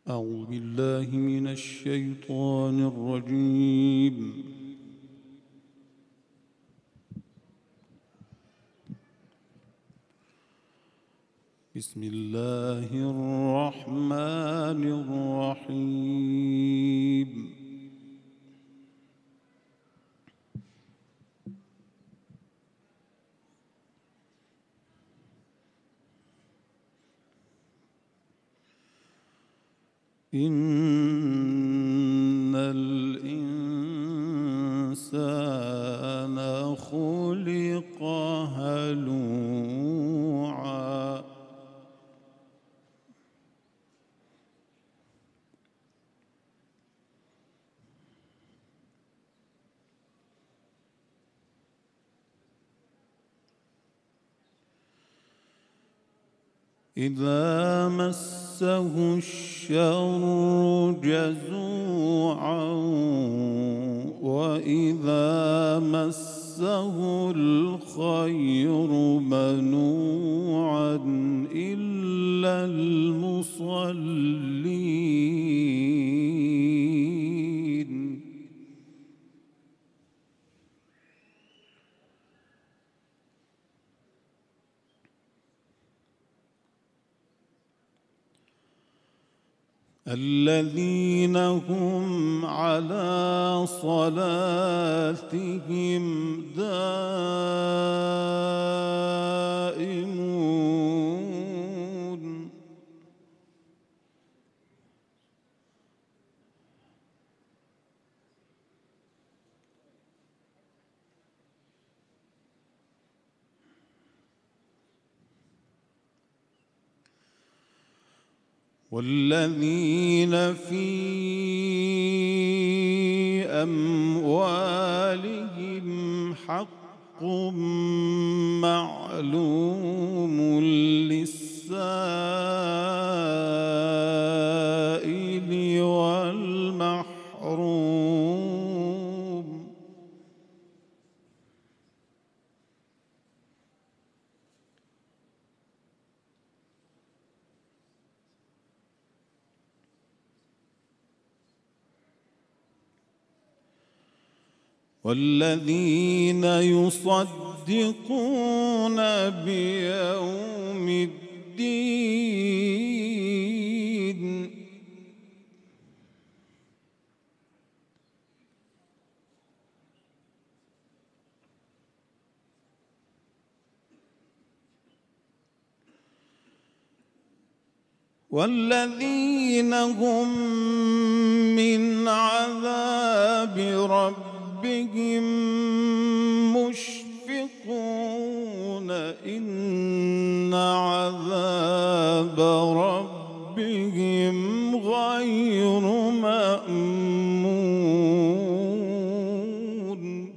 أعوذ بالله من الشيطان الرجيم. بسم الله الرحمن الرحيم. إن الإنسان خلق هلوعا. إذا مسه الشر جزوعا وإذا مسه الخير منوعا إلا المصلين. الذين هم على صلاتهم دائمون. والذين في أموالهم حق معلوم للسائل والمحروم. والذين يصدقون بيوم الدين. والذين هم من عذاب ربهم مشفقون إن عذاب ربهم غير مأمون.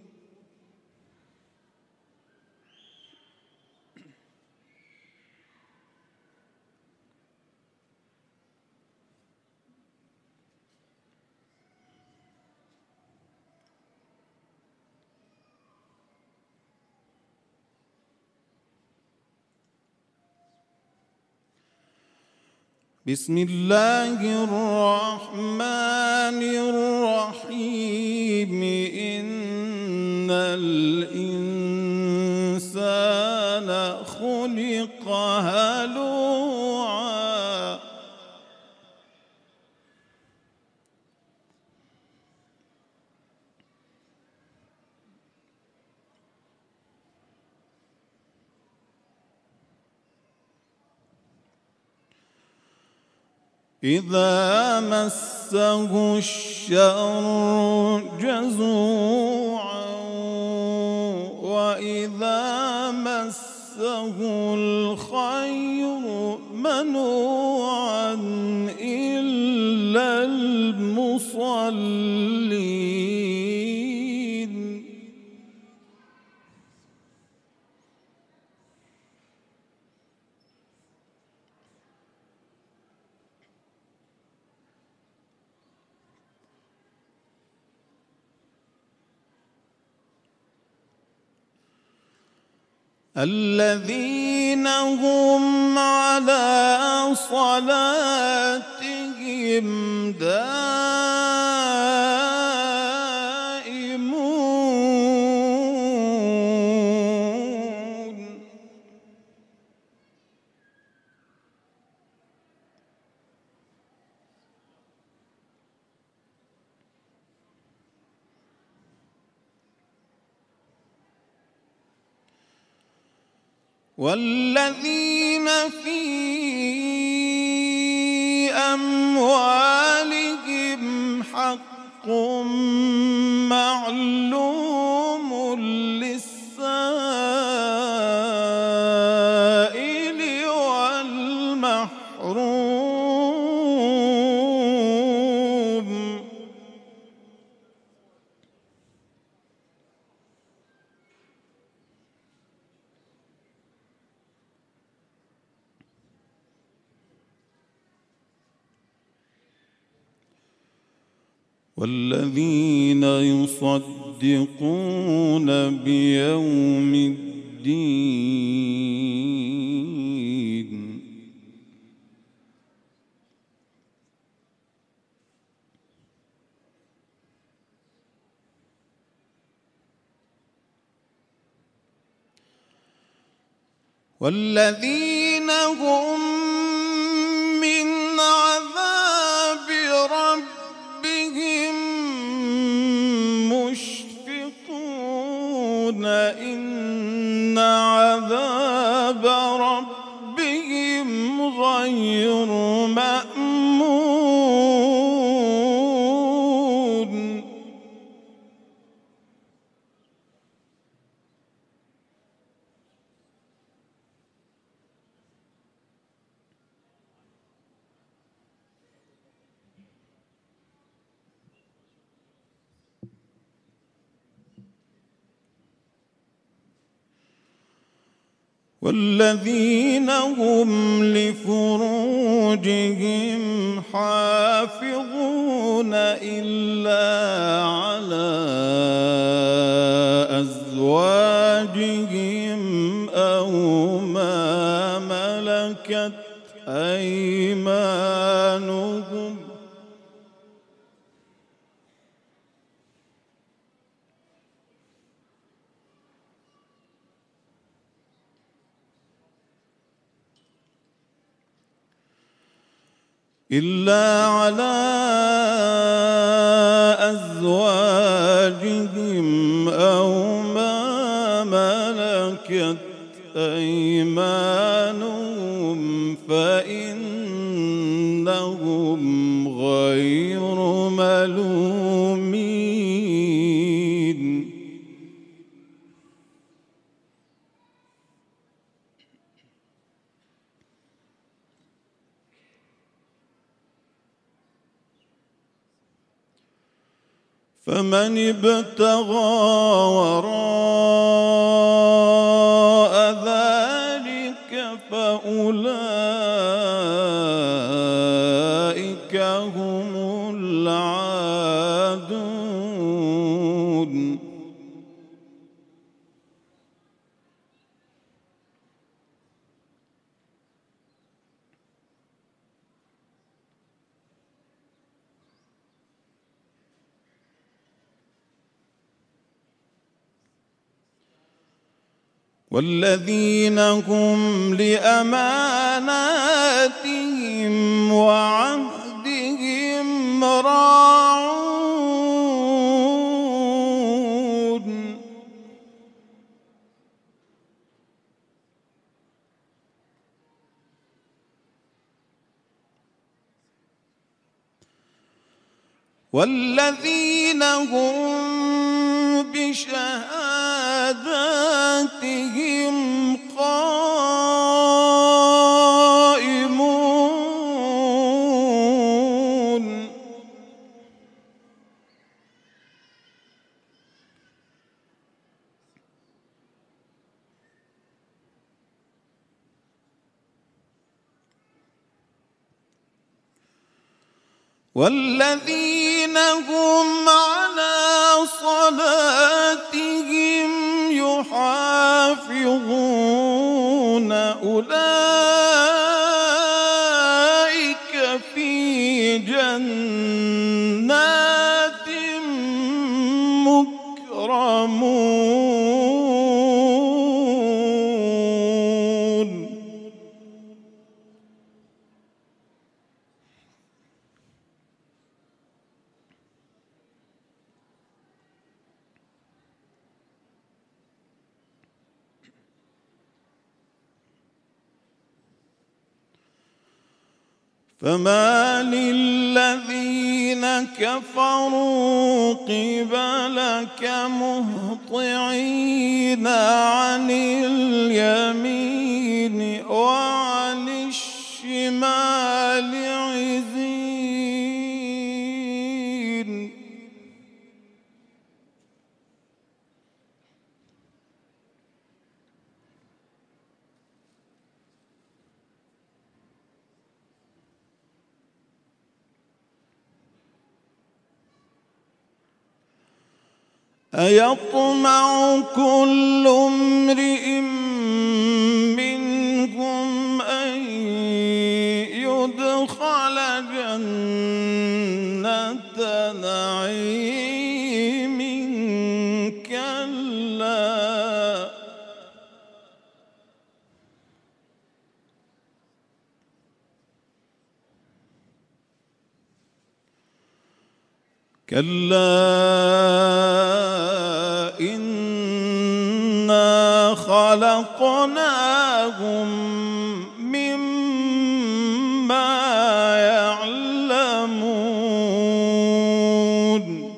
بسم الله الرحمن الرحيم. إن الإنسان خلق هلوعا. إذا مسه الشر جزوعا وإذا مسه الخير منوعا إلا المصلين. الذين هم على صلاتهم والذين في أموالهم حق معلوم للسائل والمحروم والذين يصدقون بيوم الدين والذين هم من عذاب ربهم مشفقون إن عذاب ربهم غير مأمون والذين هم لفروجهم حافظون إلا على أزواجهم أو ما ملكت أيمانهم إلا على أزواجهم أو ما ملكت أيمانهم فإنهم غير ملومين فمن ابتغى وراء ذلك فأولئك هم العادون والذين هم لأماناتهم وعهدهم راعون والذين هم بشهاداتهم قائمون والذين هم على صلاتهم يحافظون أولئك في جنات مكرمون فمال الذين كفروا قبلك مهطعين عن اليمين وعن الشمال عزين. أيطمع كل امرئ منهم أن يدخل جنة نعيم؟ كلا إنا خلقناهم مما يعلمون.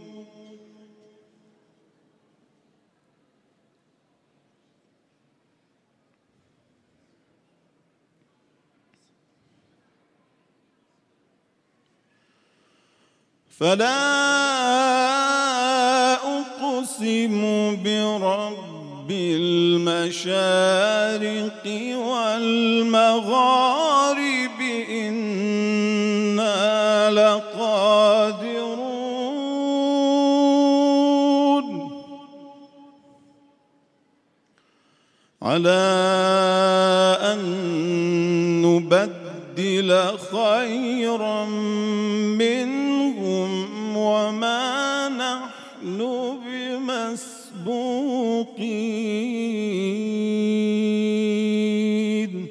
فلا أقسم برب المشارق والمغارب إنا لقادرون على أن نبدل خيرا منهم وما نحن بمسبوقين.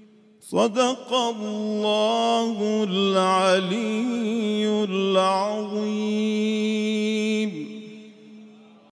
صدق الله العلي العظيم.